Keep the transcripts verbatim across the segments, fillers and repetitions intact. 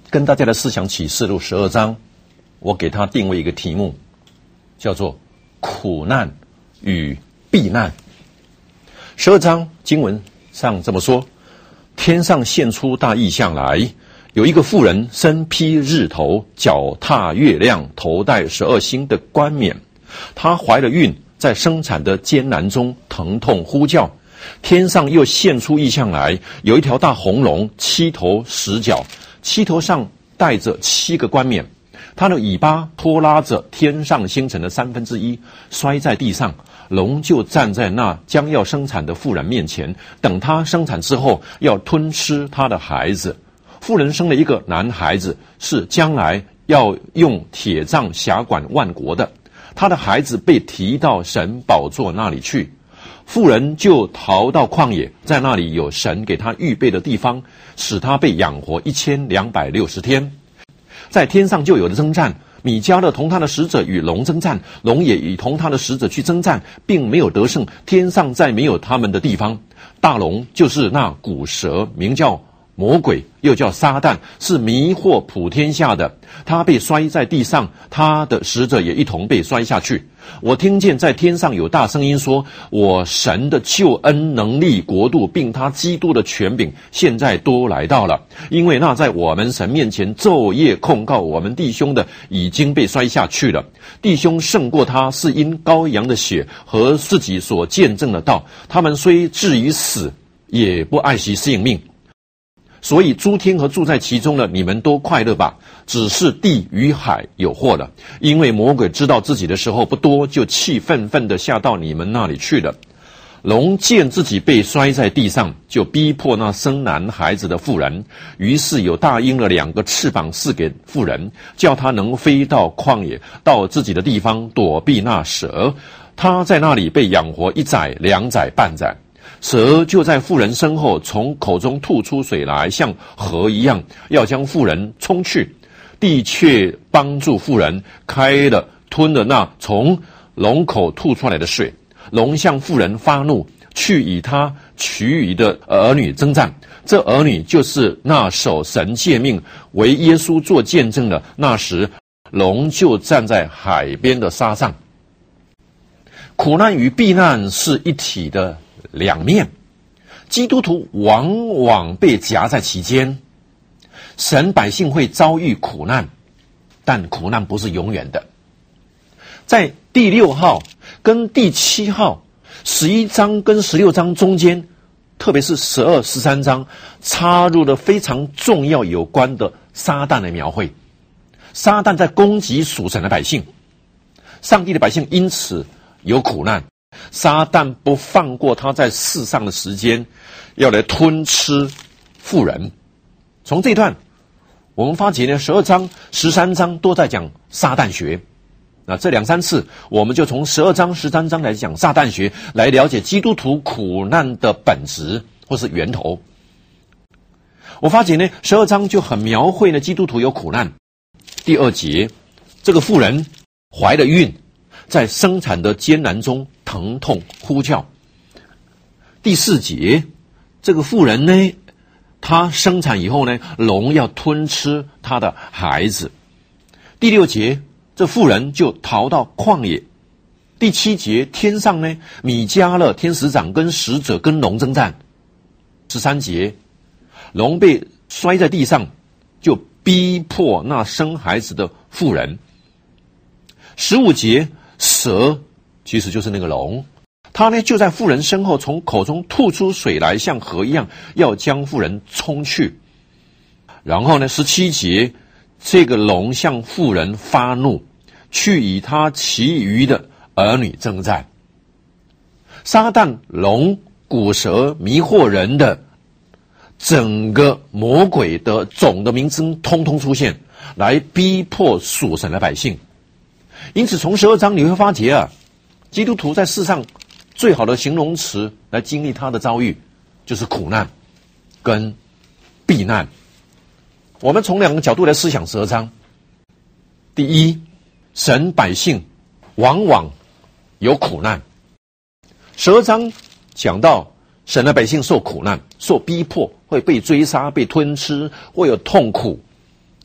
跟大家的思想启示录十二章，我给它定位一个题目，叫做苦难与避难。十二章经文上这么说：天上现出大异象来，有一个妇人身披日头，脚踏月亮，头戴十二星的冠冕。她怀了孕，在生产的艰难中疼痛呼叫。天上又现出异象来，有一条大红龙，七头十脚，七头上带着七个冠冕。它的尾巴拖拉着天上星辰的三分之一，摔在地上。龙就站在那将要生产的妇人面前，等她生产之后，要吞吃她的孩子。妇人生了一个男孩子，是将来要用铁杖辖管万国的。她的孩子被提到神宝座那里去。妇人就逃到旷野，在那里有神给他预备的地方，使他被养活一千两百六十天。在天上就有了征战，米迦勒同他的使者与龙征战，龙也与同他的使者去征战，并没有得胜。天上再没有他们的地方。大龙就是那古蛇，名叫魔鬼，又叫撒旦，是迷惑普天下的。他被摔在地上，他的使者也一同被摔下去。我听见在天上有大声音说：我神的救恩能力国度并他基督的权柄现在都来到了，因为那在我们神面前昼夜控告我们弟兄的已经被摔下去了。弟兄胜过他，是因羔羊的血和自己所见证的道，他们虽至于死，也不爱惜性命。所以诸天和住在其中的，你们都快乐吧，只是地与海有祸了。因为魔鬼知道自己的时候不多，就气愤愤地下到你们那里去了。龙见自己被摔在地上，就逼迫那生男孩子的妇人，于是有大鹰的两个翅膀赐给妇人，叫她能飞到旷野，到自己的地方躲避那蛇。她在那里被养活一载、两载、半载。蛇就在妇人身后，从口中吐出水来，像河一样，要将妇人冲去。地却帮助妇人开了吞了那从龙口吐出来的水。龙向妇人发怒，去与他其余的儿女征战。这儿女就是那守神诫命为耶稣做见证的。那时龙就站在海边的沙上。苦难与避难是一体的两面，基督徒往往被夹在其间。神百姓会遭遇苦难，但苦难不是永远的。在第六号跟第七号十一章跟十六章中间，特别是十二、十三章，插入了非常重要有关的撒旦的描绘。撒旦在攻击属神的百姓，上帝的百姓因此有苦难。撒旦不放过他在世上的时间，要来吞吃妇人。从这一段我们发觉呢，十二章、十三章都在讲撒旦学。那这两三次我们就从十二章、十三章来讲撒旦学，来了解基督徒苦难的本质或是源头。我发觉呢，十二章就很描绘呢基督徒有苦难。第二节，这个妇人怀了孕，在生产的艰难中疼痛呼叫。第四节，这个妇人呢，她生产以后呢，龙要吞吃她的孩子。第六节，这妇人就逃到旷野。第七节，天上呢，米迦勒天使长跟使者跟龙征战。十三节，龙被摔在地上，就逼迫那生孩子的妇人。十五节，蛇其实就是那个龙，他呢就在妇人身后，从口中吐出水来，像河一样，要将妇人冲去。然后呢，十七节，这个龙向妇人发怒，去与他其余的儿女征战。撒旦、龙、古蛇迷惑人的整个魔鬼的总的名称通通出现，来逼迫属神的百姓。因此从十二章你会发觉啊，基督徒在世上最好的形容词来经历他的遭遇，就是苦难跟避难。我们从两个角度来思想十二章。第一，神百姓往往有苦难。十二章讲到神的百姓受苦难，受逼迫，会被追杀、被吞吃，会有痛苦。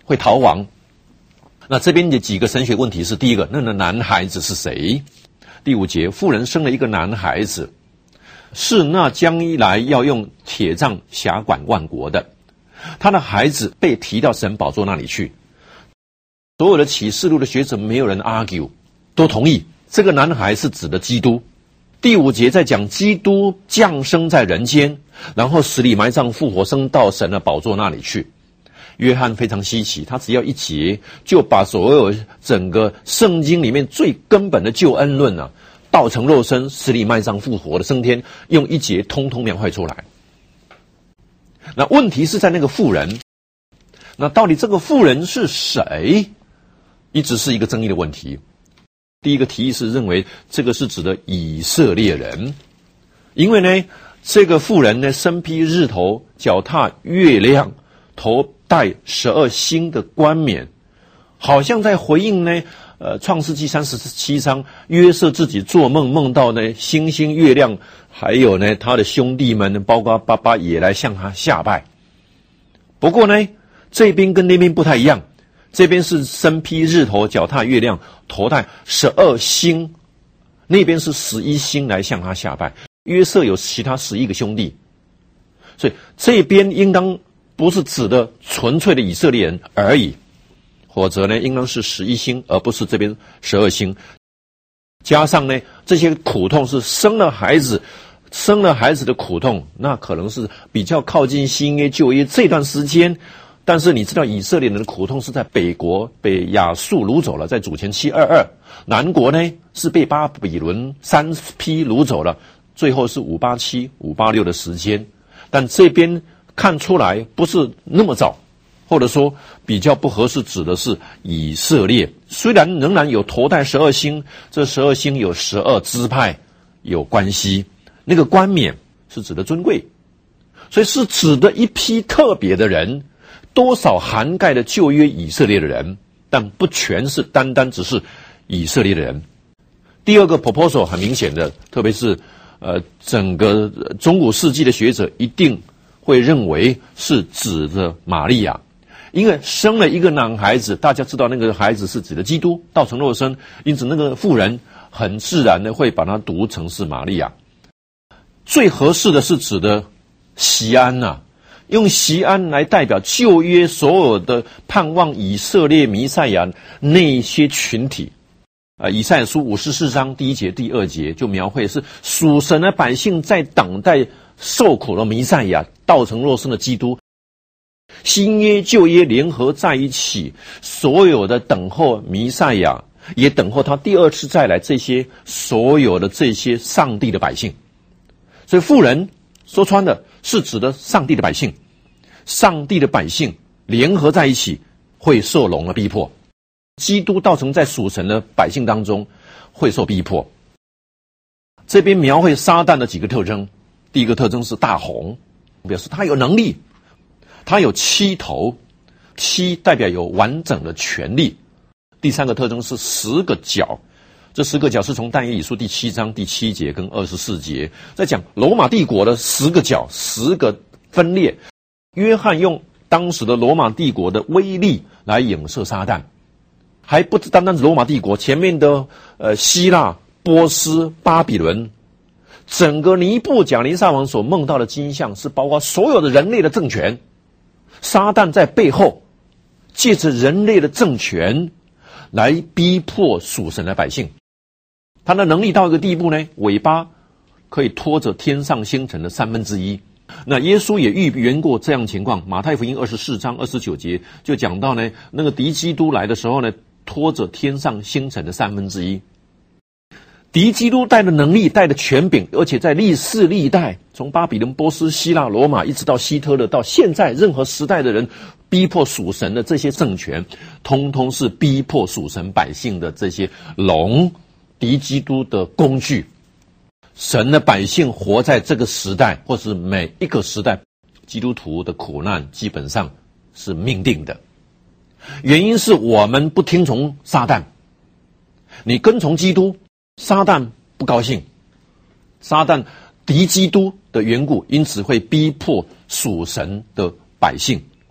会逃亡。那这边的几个神学问题是：第一个，那个男孩子是谁？第五节，妇人生了一个男孩子，是那将一来要用铁杖辖管万国的。他的孩子被提到神宝座那里去。所有的启示录的学者没有人 argue， 都同意这个男孩是指的基督。第五节在讲基督降生在人间，然后死里埋葬复活，升到神的宝座那里去。约翰非常稀奇，他只要一节就把所有整个圣经里面最根本的救恩论啊，道成肉身，死里埋葬复活的升天，用一节通通描绘出来。那问题是在那个妇人，那到底这个妇人是谁，一直是一个争议的问题。第一个提议是认为这个是指的以色列人，因为呢，这个妇人呢身披日头，脚踏月亮，头戴十二星的冠冕，好像在回应呢，呃，创世纪三十七章约瑟自己做梦梦到呢星星、月亮，还有呢他的兄弟们，包括爸爸也来向他下拜。不过呢，这边跟那边不太一样，这边是身披日头，脚踏月亮，头戴十二星，那边是十一星来向他下拜。约瑟有其他十一个兄弟，所以这边应当不是指的纯粹的以色列人而已，或者呢，应当是十一星，而不是这边十二星。加上呢，这些苦痛是生了孩子，生了孩子的苦痛，那可能是比较靠近新约旧约这段时间。但是你知道，以色列人的苦痛是在北国被亚述掳走了，在主前七二二；南国呢是被巴比伦三批掳走了，最后是五八七、五八六的时间。但这边看出来不是那么早，或者说比较不合适，指的是以色列。虽然仍然有头戴十二星，这十二星有十二支派有关系，那个冠冕是指的尊贵，所以是指的一批特别的人，多少涵盖了旧约以色列的人，但不全是单单只是以色列的人。第二个 proposal 很明显的，特别是呃整个中古世纪的学者一定会认为是指的玛利亚，因为生了一个男孩子，大家知道那个孩子是指的基督，道成肉身，因此那个妇人很自然的会把它读成是玛利亚。最合适的是指的锡安呐、啊，用锡安来代表旧约所有的盼望以色列弥赛亚那些群体。啊，以赛亚书五十四章第一节、第二节就描绘是属神的百姓在等待受苦的弥赛亚，道成肉身的基督。新约旧约联合在一起，所有的等候弥赛亚，也等候他第二次再来，这些所有的这些上帝的百姓。所以妇人说穿的是指的上帝的百姓，上帝的百姓联合在一起会受龙的逼迫。基督道成在属神的百姓当中会受逼迫。这边描绘撒旦的几个特征，第一个特征是大红，表示他有能力，他有七头，七代表有完整的权力。第三个特征是十个角，这十个角是从但以理书第七章第七节跟二十四节在讲罗马帝国的十个角，十个分裂。约翰用当时的罗马帝国的威力来影射撒旦，还不单单是罗马帝国，前面的呃希腊、波斯、巴比伦，整个尼布甲尼撒王所梦到的金像是包括所有的人类的政权，撒旦在背后借着人类的政权来逼迫属神的百姓。他的能力到一个地步呢，尾巴可以拖着天上星辰的三分之一。那耶稣也预言过这样情况，马太福音二十四章二十九节就讲到呢，那个敌基督来的时候呢，拖着天上星辰的三分之一。敌基督带的能力，带的权柄，而且在历世历代，从巴比伦、波斯、希腊、罗马，一直到希特勒，到现在任何时代的人逼迫属神的这些政权，通通是逼迫属神百姓的这些龙，敌基督的工具。神的百姓活在这个时代，或是每一个时代，基督徒的苦难基本上是命定的。原因是我们不听从撒旦，你跟从基督，撒旦不高兴，撒旦敌基督的缘故，因此会逼迫属神的百姓。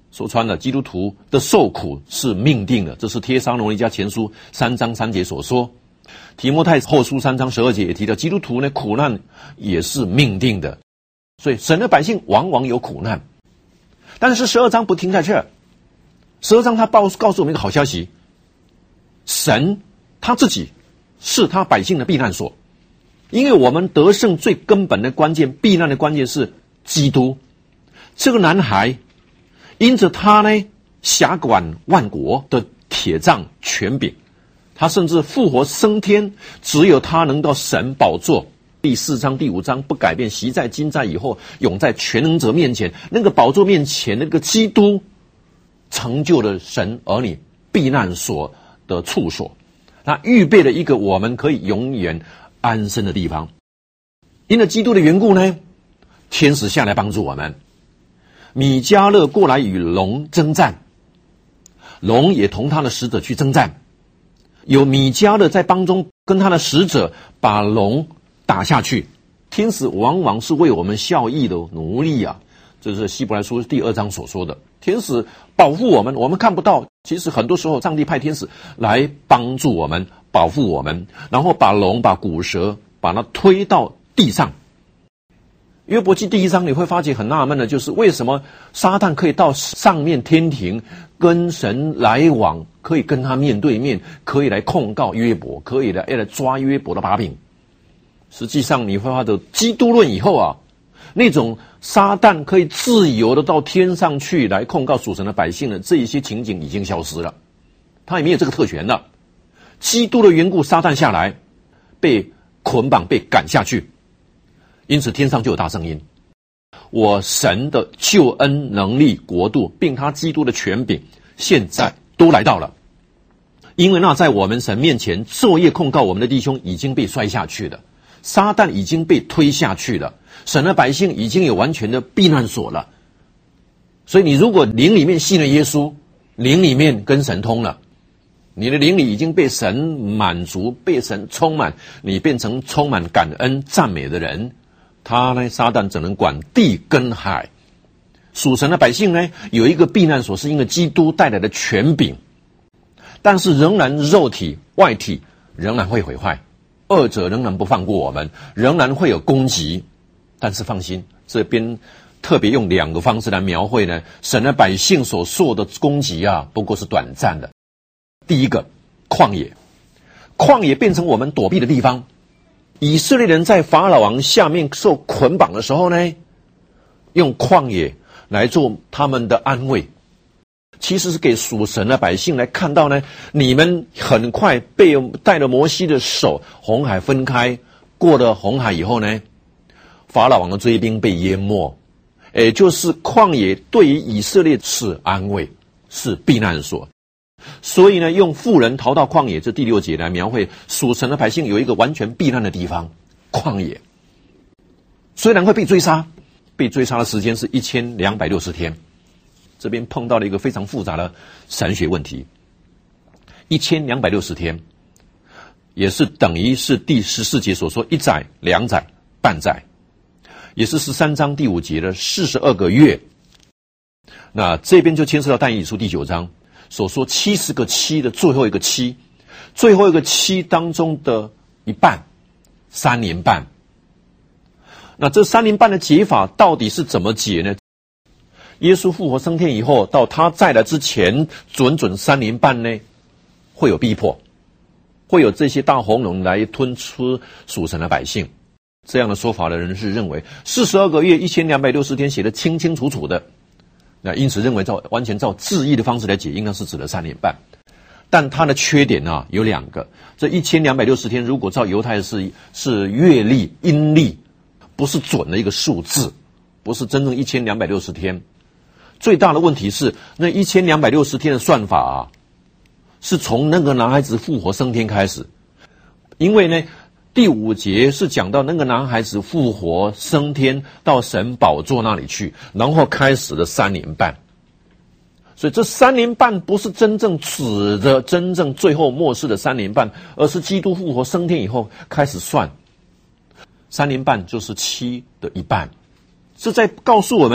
说穿了，基督徒的受苦是命定的，这是帖撒罗尼迦前书三章三节所说。提摩太后书三章十二节也提到，基督徒呢苦难也是命定的，所以神的百姓往往有苦难。但是十二章不停在这儿，十二章他告告诉我们一个好消息，神他自己是他百姓的避难所。因为我们得胜最根本的关键，避难的关键是基督。这个男孩因着他呢辖管万国的铁杖权柄，他甚至复活升天，只有他能到神宝座。第四章第五章不改变，习在今在以后永在全能者面前，那个宝座面前那个基督成就了神儿女避难所的处所，他预备了一个我们可以永远安身的地方。因着基督的缘故呢，天使下来帮助我们。米迦勒过来与龙征战，龙也同他的使者去征战，有米迦勒在帮中跟他的使者把龙打下去。天使往往是为我们效益的奴隶啊，这是希伯来书第二章所说的。天使保护我们，我们看不到，其实很多时候上帝派天使来帮助我们，保护我们，然后把龙把古蛇把它推到地上。约伯记第一章你会发觉很纳闷的，就是为什么撒旦可以到上面天庭跟神来往，可以跟他面对面，可以来控告约伯，可以来来抓约伯的把柄。实际上你会发觉基督论以后啊，那种撒旦可以自由的到天上去来控告属神的百姓的这一些情景已经消失了，他也没有这个特权了。基督的缘故，撒旦下来被捆绑被赶下去，因此天上就有大声音，我神的救恩能力国度并他基督的权柄现在都来到了。因为那在我们神面前昼夜控告我们的弟兄已经被摔下去了，撒旦已经被推下去了，神的百姓已经有完全的避难所了。所以你如果灵里面信了耶稣，灵里面跟神通了，你的灵里已经被神满足，被神充满，你变成充满感恩赞美的人，他呢撒旦只能管地跟海。属神的百姓呢有一个避难所，是因为基督带来的权柄，但是仍然肉体外体仍然会毁坏，二者仍然不放过我们，仍然会有攻击。但是放心，这边特别用两个方式来描绘呢，神的百姓所受的攻击啊不过是短暂的。第一个，旷野，旷野变成我们躲避的地方。以色列人在法老王下面受捆绑的时候呢，用旷野来做他们的安慰，其实是给属神的百姓来看到呢，你们很快被带了摩西的手，红海分开，过了红海以后呢，法老王的追兵被淹没，也就是旷野对于以色列是安慰，是避难所。所以呢，用妇人逃到旷野，这第六节来描绘属神的百姓有一个完全避难的地方，旷野。虽然会被追杀，被追杀的时间是一千两百六十天。这边碰到了一个非常复杂的神学问题，一千两百六十天也是等于是第十四节所说一载两载半载，也是十三章第五节的四十二个月。那这边就牵涉到但以理书第九章所说七十个七的最后一个七，最后一个七当中的一半，三年半。那这三年半的解法到底是怎么解呢？耶稣复活升天以后，到他再来之前，准准三年半呢，会有逼迫，会有这些大红龙来吞吃属神的百姓。这样的说法的人是认为四十二个月一千两百六十天写得清清楚楚的，那因此认为照完全照字义的方式来解，应该是指的三年半。但它的缺点啊有两个，这一千两百六十天如果照犹太是是月历阴历，不是准的一个数字，不是真正一千两百六十天。最大的问题是那一千两百六十天的算法啊，是从那个男孩子复活升天开始。因为呢第五节是讲到那个男孩子复活升天到神宝座那里去，然后开始了三年半。所以这三年半不是真正指着真正最后末世的三年半，而是基督复活升天以后开始算。三年半就是七的一半，是在告诉我们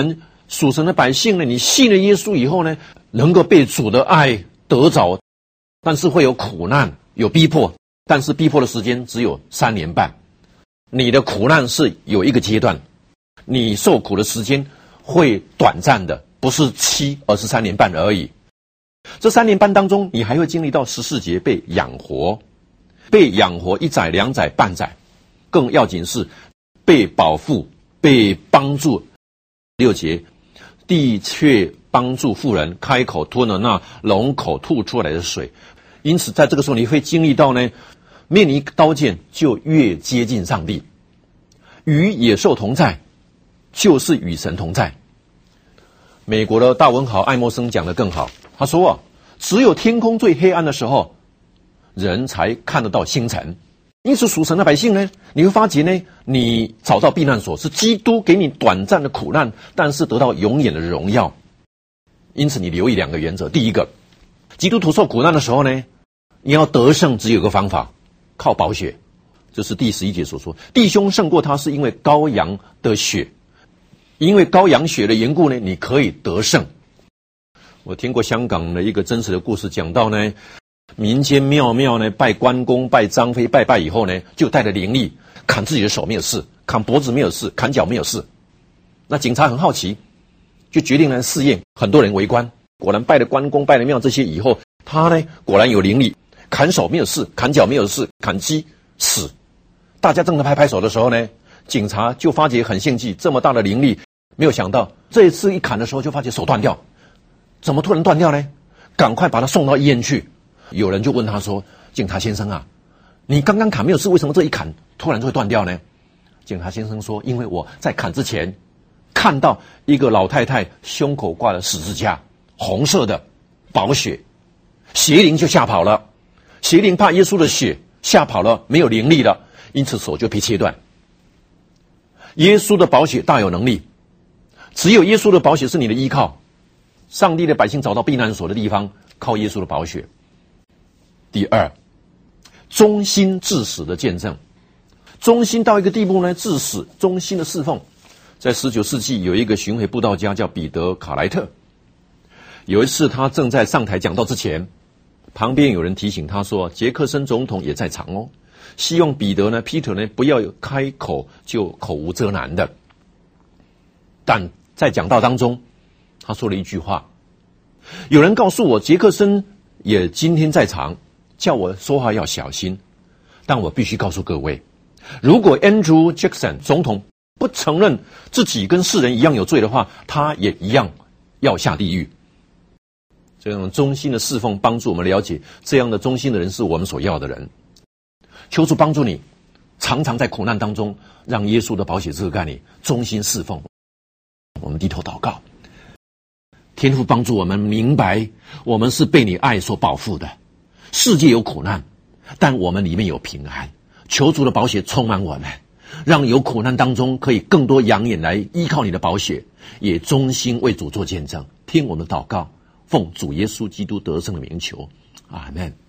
属神的百姓呢，你信了耶稣以后呢，能够被主的爱得着，但是会有苦难，有逼迫，但是逼迫的时间只有三年半。你的苦难是有一个阶段，你受苦的时间会短暂的，不是七，而是三年半而已。这三年半当中，你还会经历到十四节被养活，被养活一载、两载、半载，更要紧是被保护、被帮助。六节，地却帮助妇人开口吞了那龙口吐出来的水。因此在这个时候你会经历到呢，面临刀剑就越接近上帝，与野兽同在就是与神同在。美国的大文豪爱默生讲得更好，他说啊，只有天空最黑暗的时候，人才看得到星辰。因此属神的百姓呢，你会发觉呢，你找到避难所是基督给你短暂的苦难，但是得到永远的荣耀。因此你留意两个原则，第一个，基督徒受苦难的时候呢，你要得胜只有一个方法，靠宝血。这是第十一节所说，弟兄胜过他是因为羔羊的血，因为羔羊血的缘故呢，你可以得胜。我听过香港的一个真实的故事，讲到呢，民间庙庙呢拜关公、拜张飞、拜拜以后呢，就带着灵力砍自己的手没有事，砍脖子没有事，砍脚没有事。那警察很好奇，就决定来试验，很多人围观，果然拜了关公、拜了庙这些以后，他呢果然有灵力，砍手没有事，砍脚没有事，砍鸡死。大家正在拍拍手的时候呢，警察就发觉很献祭，这么大的灵力，没有想到这一次一砍的时候就发觉手断掉。怎么突然断掉呢？赶快把他送到医院去。有人就问他说，警察先生啊，你刚刚砍没有事，为什么这一砍突然就会断掉呢？警察先生说，因为我在砍之前看到一个老太太胸口挂了十字架，红色的宝血，邪灵就吓跑了，邪灵怕耶稣的血吓跑了，没有灵力了，因此手就被切断。耶稣的宝血大有能力，只有耶稣的宝血是你的依靠。上帝的百姓找到避难所的地方，靠耶稣的宝血。第二，忠心至死的见证。忠心到一个地步呢，至死忠心的侍奉。在十九世纪有一个巡回布道家叫彼得·卡莱特，有一次他正在上台讲道之前，旁边有人提醒他说，杰克森总统也在场哦，希望彼得呢 Peter 呢不要开口就口无遮拦的。但在讲道当中他说了一句话，有人告诉我杰克森也今天在场，叫我说话要小心，但我必须告诉各位，如果 Andrew Jackson 总统不承认自己跟世人一样有罪的话，他也一样要下地狱。这种忠心的侍奉帮助我们了解，这样的忠心的人是我们所要的人。求主帮助你，常常在苦难当中让耶稣的宝血遮盖你，忠心侍奉。我们低头祷告。天父帮助我们明白，我们是被你爱所保护的。世界有苦难，但我们里面有平安。求主的宝血充满我们，让有苦难当中可以更多养眼来依靠你的宝血，也忠心为主做见证。听我们的祷告，奉主耶稣基督得胜的名求，阿们。